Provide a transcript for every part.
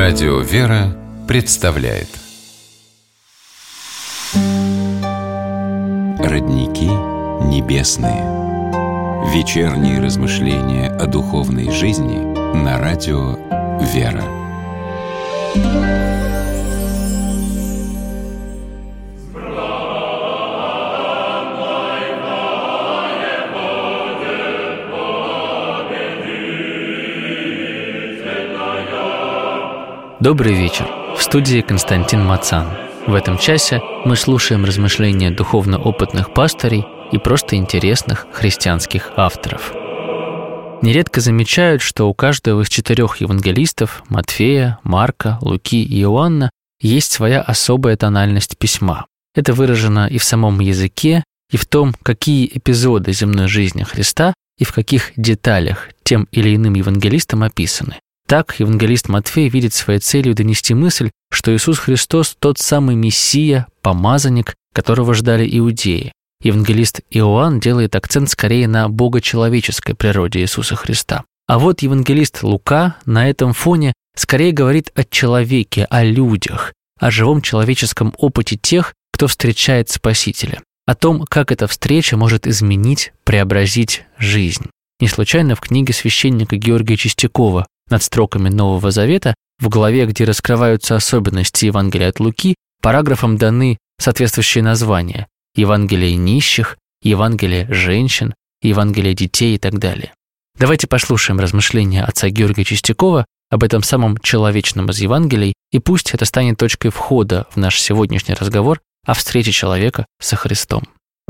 Радио «Вера» представляет Родники небесные. Вечерние размышления о духовной жизни на радио «Вера». Добрый вечер. В студии Константин Мацан. В этом часе мы слушаем размышления духовно-опытных пастырей и просто интересных христианских авторов. Нередко замечают, что у каждого из 4 евангелистов – Матфея, Марка, Луки и Иоанна – есть своя особая тональность письма. Это выражено и в самом языке, и в том, какие эпизоды земной жизни Христа и в каких деталях тем или иным евангелистам описаны. Так, евангелист Матфей видит своей целью донести мысль, что Иисус Христос – тот самый Мессия, помазанник, которого ждали иудеи. Евангелист Иоанн делает акцент скорее на богочеловеческой природе Иисуса Христа. А вот евангелист Лука на этом фоне скорее говорит о человеке, о людях, о живом человеческом опыте тех, кто встречает Спасителя, о том, как эта встреча может изменить, преобразить жизнь. Не случайно в книге священника Георгия Чистякова над строками Нового Завета, в главе, где раскрываются особенности Евангелия от Луки, параграфам даны соответствующие названия: Евангелие нищих, Евангелие женщин, Евангелие детей и так далее. Давайте послушаем размышления отца Георгия Чистякова об этом самом человечном из Евангелий, и пусть это станет точкой входа в наш сегодняшний разговор о встрече человека со Христом.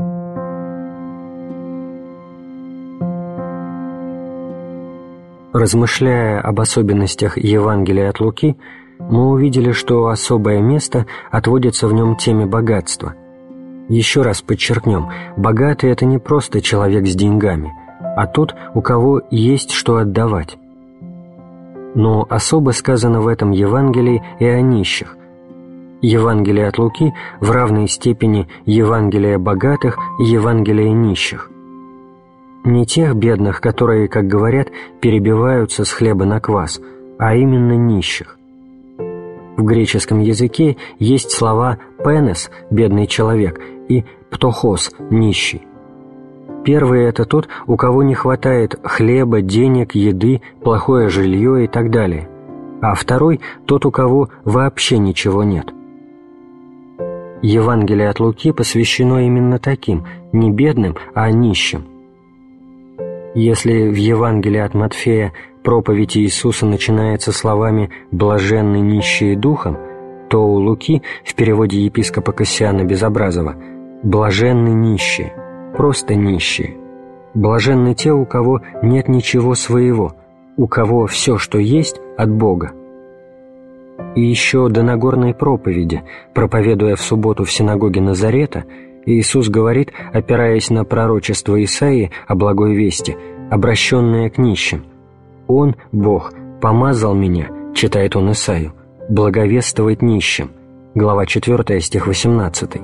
Размышляя об особенностях Евангелия от Луки, мы увидели, что особое место отводится в нем теме богатства. Еще раз подчеркнем, богатый – это не просто человек с деньгами, а тот, у кого есть что отдавать. Но особо сказано в этом Евангелии и о нищих. Евангелие от Луки в равной степени Евангелие богатых и Евангелие нищих. Не тех бедных, которые, как говорят, перебиваются с хлеба на квас, а именно нищих. В греческом языке есть слова «пенес» – бедный человек, и «птохос» – нищий. Первый – это тот, у кого не хватает хлеба, денег, еды, плохое жилье и так далее, а второй – тот, у кого вообще ничего нет. Евангелие от Луки посвящено именно таким, не бедным, а нищим. Если в Евангелии от Матфея проповедь Иисуса начинается словами «блаженны нищие духом», то у Луки в переводе епископа Кассиана Безобразова «блаженны нищие», просто нищие. Блаженны те, у кого нет ничего своего, у кого все, что есть, от Бога. И еще до Нагорной проповеди, проповедуя в субботу в синагоге Назарета, Иисус говорит, опираясь на пророчество Исаии о благой вести, обращенное к нищим: «Он, Бог, помазал меня», читает он Исаию, «благовествовать нищим», глава 4, стих 18.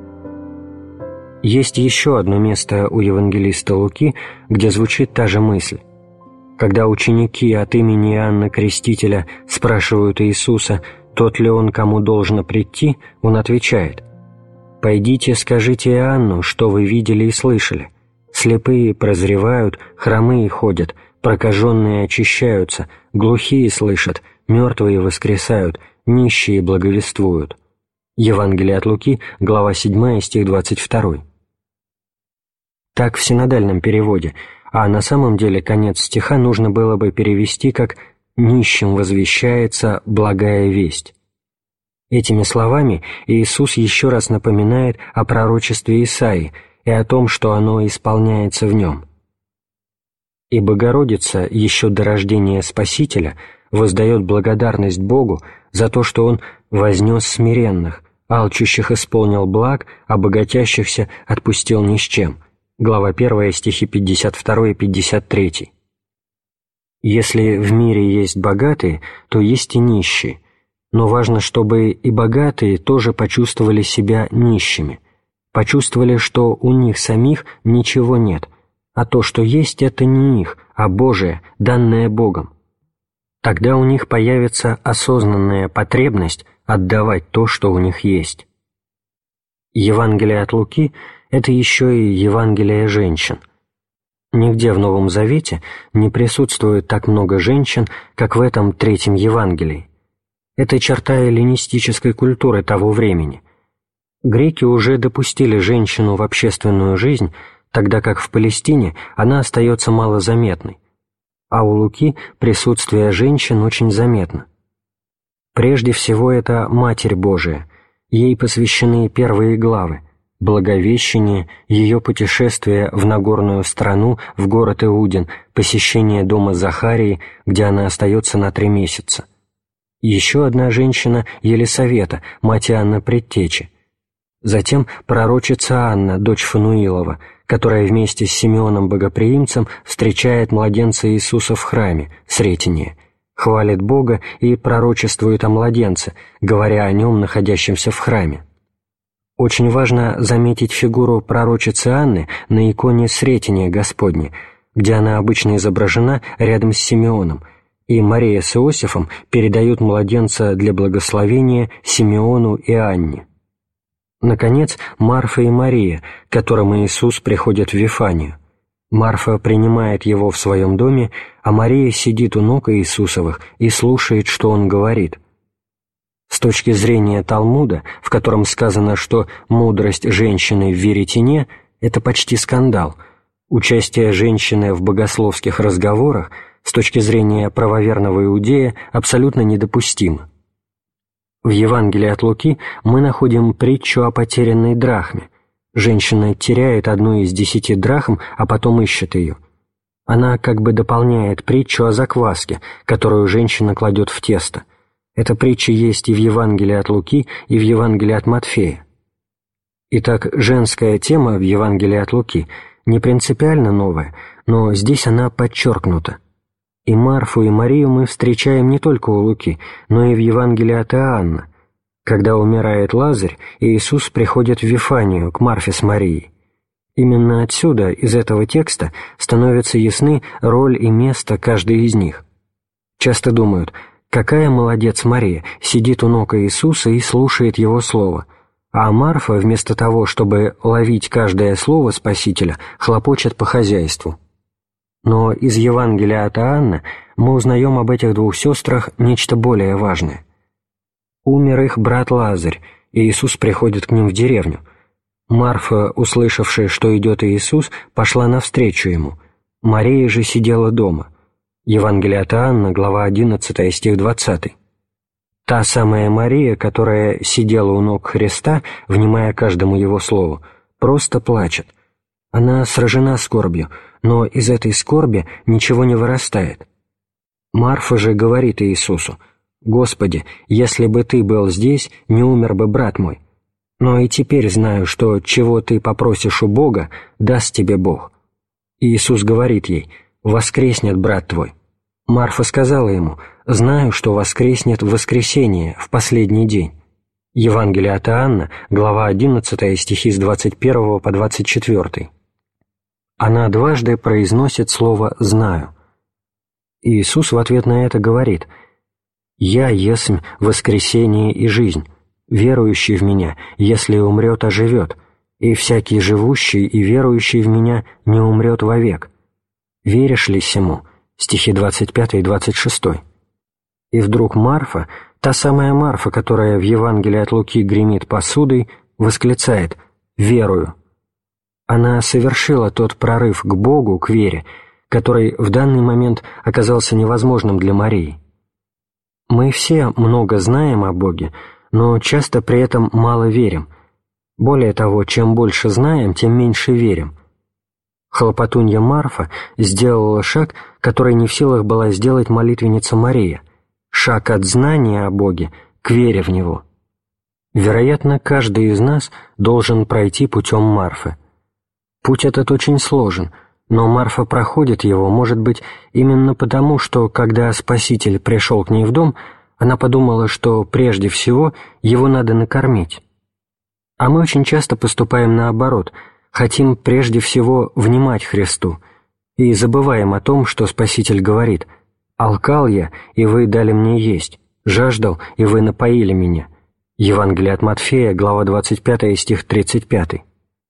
Есть еще одно место у евангелиста Луки, где звучит та же мысль. Когда ученики от имени Иоанна Крестителя спрашивают Иисуса, тот ли он, кому должно прийти, он отвечает: «Пойдите, скажите Иоанну, что вы видели и слышали. Слепые прозревают, хромые ходят, прокаженные очищаются, глухие слышат, мертвые воскресают, нищие благовествуют». Евангелие от Луки, глава 7, стих 22. Так в синодальном переводе, а на самом деле конец стиха нужно было бы перевести как «нищим возвещается благая весть». Этими словами Иисус еще раз напоминает о пророчестве Исаии и о том, что оно исполняется в нем. И Богородица еще до рождения Спасителя воздает благодарность Богу за то, что Он вознес смиренных, алчущих исполнил благ, а богатящихся отпустил ни с чем. Глава 1, стихи 52 и 53. Если в мире есть богатые, то есть и нищие, но важно, чтобы и богатые тоже почувствовали себя нищими, почувствовали, что у них самих ничего нет, а то, что есть, это не их, а Божие, данное Богом. тогда у них появится осознанная потребность отдавать то, что у них есть. Евангелие от Луки – это еще и Евангелие женщин. Нигде в Новом Завете не присутствует так много женщин, как в этом третьем Евангелии. Это черта эллинистической культуры того времени. Греки уже допустили женщину в общественную жизнь, тогда как в Палестине она остается малозаметной, а у Луки присутствие женщин очень заметно. Прежде всего, это Матерь Божия, ей посвящены первые главы, Благовещение, ее путешествие в Нагорную страну, в город Иудин, посещение дома Захарии, где она остается на 3 месяца. Еще одна женщина — Елисавета, мать Иоанна Предтечи. Затем пророчица Анна, дочь Фануилова, которая вместе с Симеоном Богоприимцем встречает младенца Иисуса в храме, Сретение, хвалит Бога и пророчествует о младенце, говоря о нем, находящемся в храме. Очень важно заметить фигуру пророчицы Анны на иконе Сретения Господне, где она обычно изображена рядом с Симеоном, и Мария с Иосифом передают младенца для благословения Симеону и Анне. Наконец, Марфа и Мария, к которым Иисус приходит в Вифанию. Марфа принимает его в своем доме, а Мария сидит у ног Иисусовых и слушает, что он говорит. С точки зрения Талмуда, в котором сказано, что мудрость женщины в веретене – это почти скандал, участие женщины в богословских разговорах с точки зрения правоверного иудея абсолютно недопустимо. В Евангелии от Луки мы находим притчу о потерянной драхме. Женщина теряет одну из 10 драхм, а потом ищет ее. Она как бы дополняет притчу о закваске, которую женщина кладет в тесто. Эта притча есть и в Евангелии от Луки, и в Евангелии от Матфея. Итак, женская тема в Евангелии от Луки не принципиально новая, но здесь она подчеркнута. И Марфу, и Марию мы встречаем не только у Луки, но и в Евангелии от Иоанна. Когда умирает Лазарь, Иисус приходит в Вифанию, к Марфе с Марией. Именно отсюда, из этого текста, становятся ясны роль и место каждой из них. Часто думают: какая молодец Мария, сидит у ног Иисуса и слушает Его слово, а Марфа, вместо того, чтобы ловить каждое слово Спасителя, хлопочет по хозяйству. Но из Евангелия от Иоанна мы узнаем об этих 2 сестрах нечто более важное. Умер их брат Лазарь, и Иисус приходит к ним в деревню. Марфа, услышавшая, что идет Иисус, пошла навстречу ему. Мария же сидела дома. Евангелие от Иоанна, глава 11, стих 20. Та самая Мария, которая сидела у ног Христа, внимая каждому Его слову, просто плачет. Она сражена скорбью, но из этой скорби ничего не вырастает. Марфа же говорит Иисусу: «Господи, если бы Ты был здесь, не умер бы брат мой. Но и теперь знаю, что чего Ты попросишь у Бога, даст Тебе Бог». Иисус говорит ей: «Воскреснет брат твой». Марфа сказала Ему: «Знаю, что воскреснет в воскресенье, в последний день». Евангелие от Иоанна, глава 11, стихи с 21 по 24. Она дважды произносит слово «знаю». Иисус в ответ на это говорит: «Я есмь воскресение и жизнь, верующий в Меня, если умрет, оживет, и всякий живущий и верующий в Меня не умрет вовек. Веришь ли сему?» Стихи 25 и 26. И вдруг Марфа, та самая Марфа, которая в Евангелии от Луки гремит посудой, восклицает: «Верую». Она совершила тот прорыв к Богу, к вере, который в данный момент оказался невозможным для Марии. Мы все много знаем о Боге, но часто при этом мало верим. Более того, чем больше знаем, тем меньше верим. Хлопотунья Марфа сделала шаг, который не в силах была сделать молитвенница Мария, шаг от знания о Боге к вере в Него. Вероятно, каждый из нас должен пройти путем Марфы. Путь этот очень сложен, но Марфа проходит его, может быть, именно потому, что, когда Спаситель пришел к ней в дом, она подумала, что прежде всего его надо накормить. А мы очень часто поступаем наоборот, хотим прежде всего внимать Христу и забываем о том, что Спаситель говорит: «Алкал я, и вы дали мне есть, жаждал, и вы напоили меня». Евангелие от Матфея, глава 25, стих 35.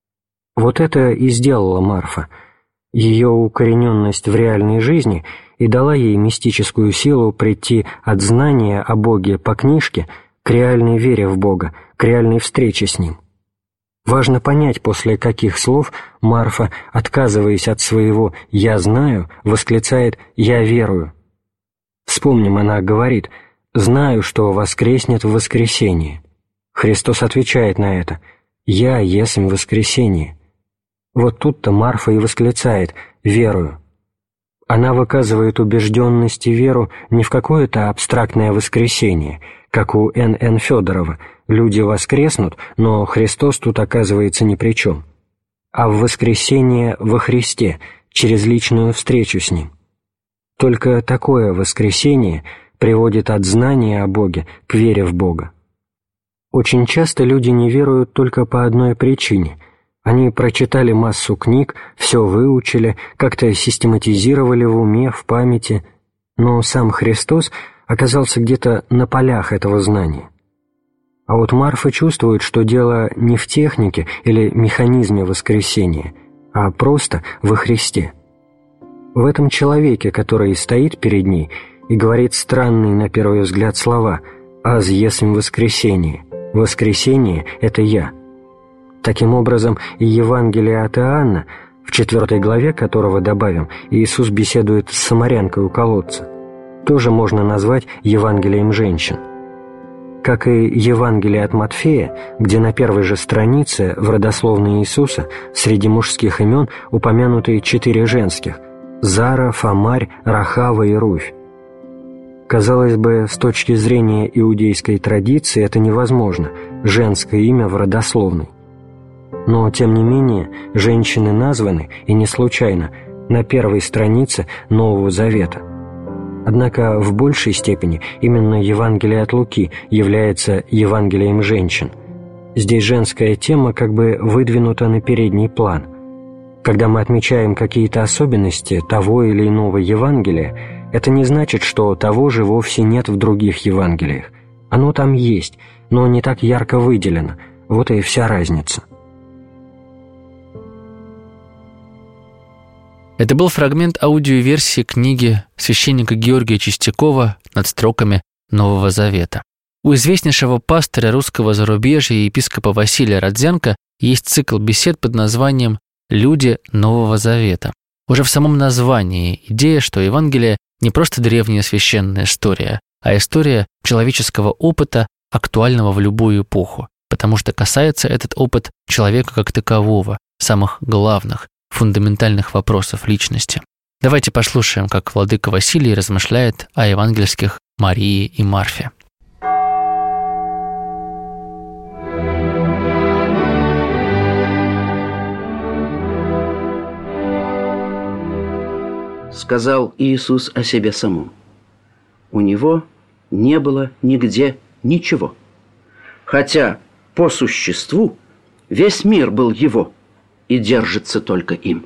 Вот это и сделала Марфа. Ее укорененность в реальной жизни и дала ей мистическую силу прийти от знания о Боге по книжке к реальной вере в Бога, к реальной встрече с Ним. Важно понять, после каких слов Марфа, отказываясь от своего «я знаю», восклицает «я верую». Вспомним, она говорит «знаю, что воскреснет в воскресенье». Христос отвечает на это «я есмь воскресенье». Вот тут-то Марфа и восклицает «верую». Она выказывает убежденность и веру не в какое-то абстрактное воскресение, как у Н.Н. Федорова «люди воскреснут, но Христос тут оказывается ни при чем», а в воскресение во Христе, через личную встречу с Ним. Только такое воскресение приводит от знания о Боге к вере в Бога. Очень часто люди не веруют только по одной причине. Они прочитали массу книг, все выучили, как-то систематизировали в уме, в памяти, но сам Христос оказался где-то на полях этого знания. А вот Марфа чувствует, что дело не в технике или механизме воскресения, а просто во Христе. В этом человеке, который стоит перед ней и говорит странные на первый взгляд слова «аз есмь воскресение», «воскресение – это я». Таким образом, и Евангелие от Иоанна, в 4 главе которого добавим, Иисус беседует с самарянкой у колодца, тоже можно назвать Евангелием женщин. Как и Евангелие от Матфея, где на первой же странице в родословной Иисуса среди мужских имен упомянуты 4 женских – Зара, Фомарь, Рахава и Руфь. Казалось бы, с точки зрения иудейской традиции это невозможно – женское имя в родословной. Но, тем не менее, женщины названы, и не случайно, на первой странице Нового Завета. Однако в большей степени именно Евангелие от Луки является Евангелием женщин. Здесь женская тема как бы выдвинута на передний план. Когда мы отмечаем какие-то особенности того или иного Евангелия, это не значит, что того же вовсе нет в других Евангелиях. Оно там есть, но не так ярко выделено. Вот и вся разница. Это был фрагмент аудиоверсии книги священника Георгия Чистякова «Над строками Нового Завета». У известнейшего пастыря русского зарубежья и епископа Василия Родзянко есть цикл бесед под названием «Люди Нового Завета». Уже в самом названии идея, что Евангелие не просто древняя священная история, а история человеческого опыта, актуального в любую эпоху, потому что касается этот опыт человека как такового, самых главных, фундаментальных вопросов личности. Давайте послушаем, как владыка Василий размышляет о евангельских Марии и Марфе. Сказал Иисус о себе самом: у него не было нигде ничего, хотя по существу весь мир был его и держится только им.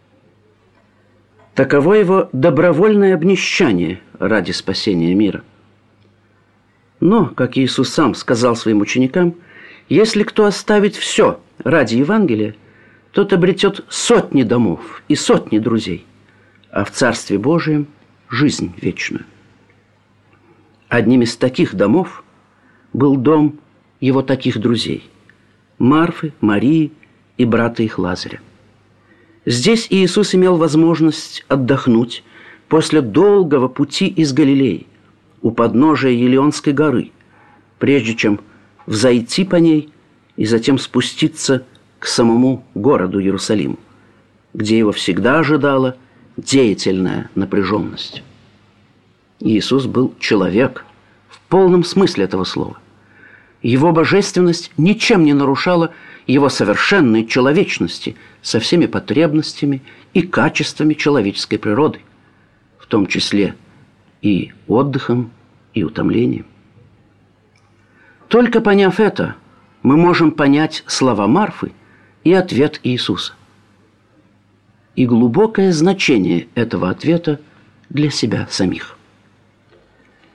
Таково его добровольное обнищание ради спасения мира. Но, как Иисус сам сказал своим ученикам, если кто оставит все ради Евангелия, тот обретет сотни домов и сотни друзей, а в Царстве Божием – жизнь вечную. Одним из таких домов был дом его таких друзей – Марфы, Марии и брата их Лазаря. Здесь Иисус имел возможность отдохнуть после долгого пути из Галилеи у подножия Елеонской горы, прежде чем взойти по ней и затем спуститься к самому городу Иерусалиму, где его всегда ожидала деятельная напряженность. Иисус был человек в полном смысле этого слова. Его божественность ничем не нарушала его совершенной человечности со всеми потребностями и качествами человеческой природы, в том числе и отдыхом, и утомлением. Только поняв это, мы можем понять слова Марфы и ответ Иисуса. И глубокое значение этого ответа для себя самих.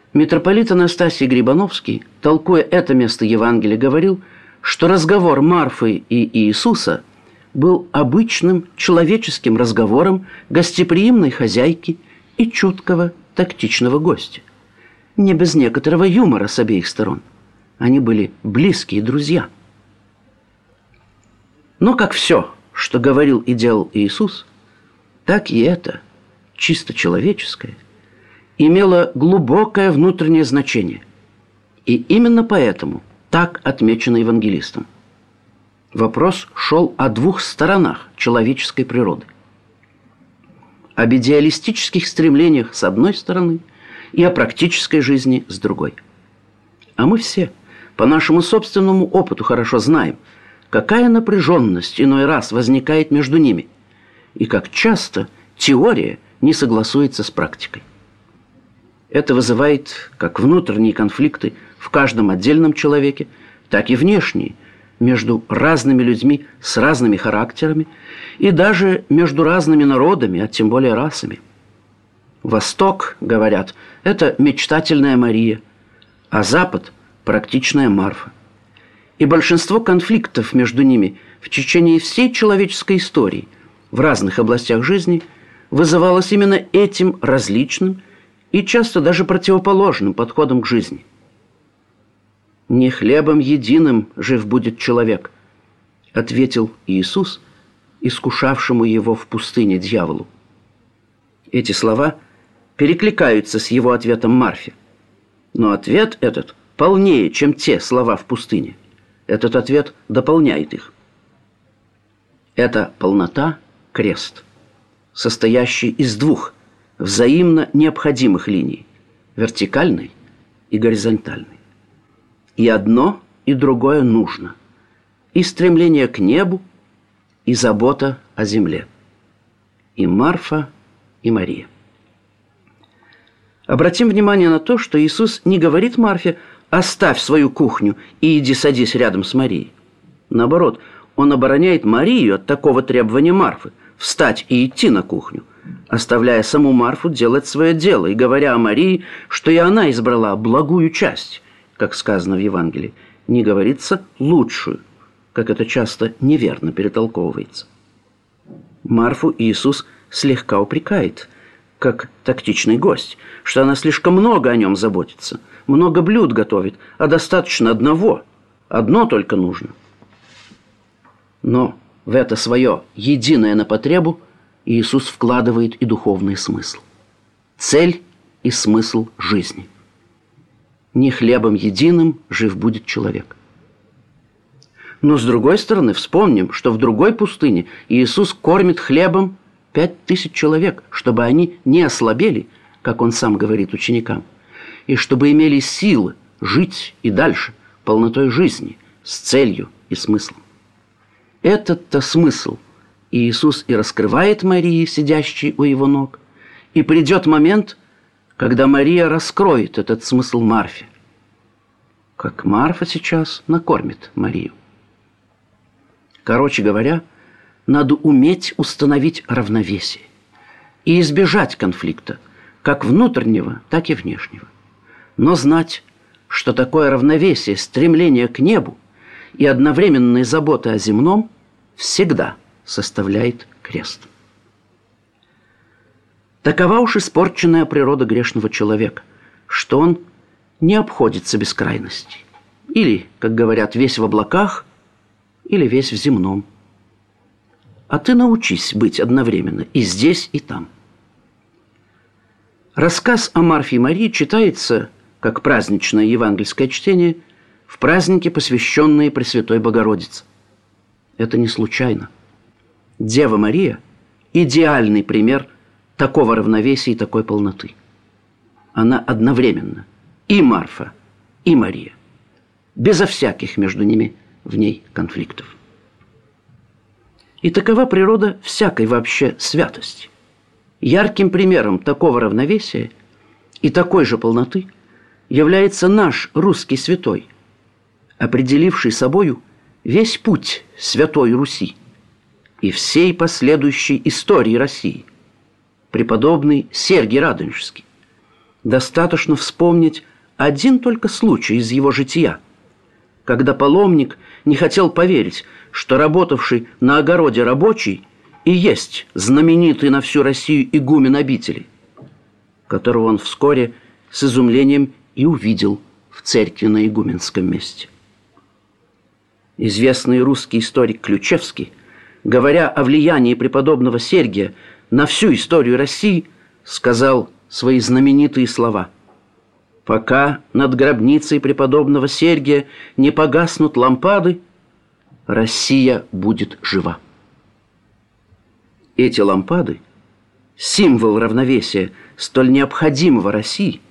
Митрополит Анастасий Грибановский, толкуя это место Евангелия, говорил, что разговор Марфы и Иисуса был обычным человеческим разговором гостеприимной хозяйки и чуткого, тактичного гостя. Не без некоторого юмора с обеих сторон. Они были близкие друзья. Но как все, что говорил и делал Иисус, так и это, чисто человеческое, имело глубокое внутреннее значение. И именно поэтому так отмечено евангелистом. Вопрос шел о двух сторонах человеческой природы. Об идеалистических стремлениях с одной стороны и о практической жизни с другой. А мы все по нашему собственному опыту хорошо знаем, какая напряженность иной раз возникает между ними и как часто теория не согласуется с практикой. Это вызывает как внутренние конфликты в каждом отдельном человеке, так и внешние, между разными людьми с разными характерами и даже между разными народами, а тем более расами. Восток, говорят, это мечтательная Мария, а Запад – практичная Марфа. И большинство конфликтов между ними в течение всей человеческой истории в разных областях жизни вызывалось именно этим различным и часто даже противоположным подходом к жизни. «Не хлебом единым жив будет человек», – ответил Иисус, искушавшему его в пустыне дьяволу. Эти слова перекликаются с его ответом Марфе. Но ответ этот полнее, чем те слова в пустыне. Этот ответ дополняет их. Это полнота – крест, состоящий из двух взаимно необходимых линий – вертикальной и горизонтальной. И одно, и другое нужно. И стремление к небу, и забота о земле. И Марфа, и Мария. Обратим внимание на то, что Иисус не говорит Марфе «оставь свою кухню и иди садись рядом с Марией». Наоборот, Он обороняет Марию от такого требования Марфы – встать и идти на кухню, оставляя саму Марфу делать свое дело и говоря о Марии, что и она избрала благую часть, как сказано в Евангелии, не говорится лучшую, как это часто неверно перетолковывается. Марфу Иисус слегка упрекает, как тактичный гость, что она слишком много о нем заботится, много блюд готовит, а достаточно одного, одно только нужно. Но в это свое единое на потребу Иисус вкладывает и духовный смысл, цель и смысл жизни. Не хлебом единым жив будет человек. Но с другой стороны, вспомним, что в другой пустыне Иисус кормит хлебом 5000 человек, чтобы они не ослабели, как Он сам говорит ученикам, и чтобы имели силы жить и дальше полнотой жизни, с целью и смыслом. Этот-то смысл Иисус и раскрывает Марии, сидящей у Его ног, и придет момент, когда Мария раскроет этот смысл Марфе, как Марфа сейчас накормит Марию. Короче говоря, надо уметь установить равновесие и избежать конфликта, как внутреннего, так и внешнего. Но знать, что такое равновесие, стремление к небу и одновременная забота о земном всегда составляет крест. Такова уж испорченная природа грешного человека, что он не обходится без крайностей. Или, как говорят, весь в облаках, или весь в земном. А ты научись быть одновременно и здесь, и там. Рассказ о Марфе и Марии читается, как праздничное евангельское чтение, в празднике, посвященные Пресвятой Богородице. Это не случайно. Дева Мария – идеальный пример такого равновесия и такой полноты. Она одновременно и Марфа, и Мария, безо всяких между ними в ней конфликтов. И такова природа всякой вообще святости. Ярким примером такого равновесия и такой же полноты является наш русский святой, определивший собою весь путь Святой Руси и всей последующей истории России, преподобный Сергий Радонежский, Достаточно вспомнить один только случай из его жития, когда паломник не хотел поверить, что работавший на огороде рабочий и есть знаменитый на всю Россию игумен обители, которого он вскоре с изумлением и увидел в церкви на игуменском месте. Известный русский историк Ключевский, говоря о влиянии преподобного Сергия на всю историю России, сказал свои знаменитые слова: «Пока над гробницей преподобного Сергия не погаснут лампады, Россия будет жива». Эти лампады – символ равновесия, столь необходимого России.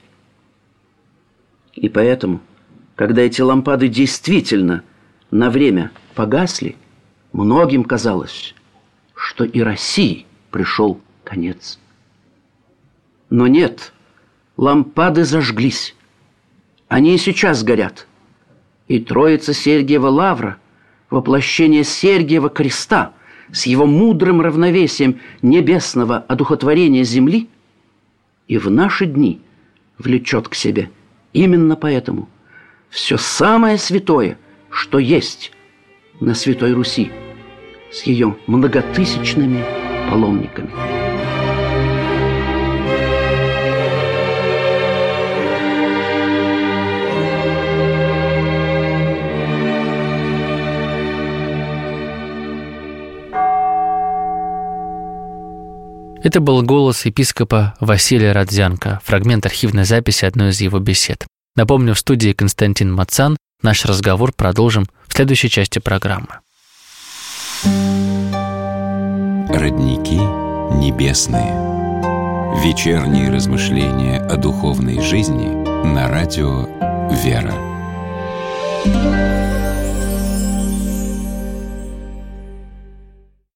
И поэтому, когда эти лампады действительно на время погасли, многим казалось, что и России пришел конец. Но нет, лампады зажглись. Они и сейчас горят. И Троица Сергиева Лавра, воплощение Сергиева креста, с его мудрым равновесием небесного одухотворения земли, и в наши дни влечет к себе именно поэтому все самое святое, что есть на Святой Руси, с ее многотысячными паломниками. Это был голос епископа Василия Родзянко, фрагмент архивной записи одной из его бесед. Напомню, в студии Константин Мацан. Наш разговор продолжим в следующей части программы. Родники небесные. Вечерние размышления о духовной жизни на радио «Вера».